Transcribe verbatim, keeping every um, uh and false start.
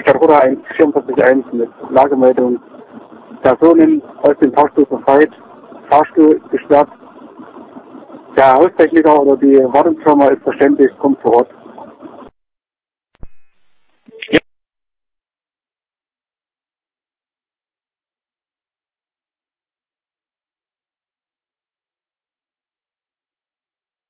Stadtruder eins vierundvierzig eins mit Lagemeldung. Personen aus dem Fahrstuhl befreit, Fahrstuhl gesperrt. Der Haustechniker oder die Wartungsfirma ist verständlich, kommt vor Ort.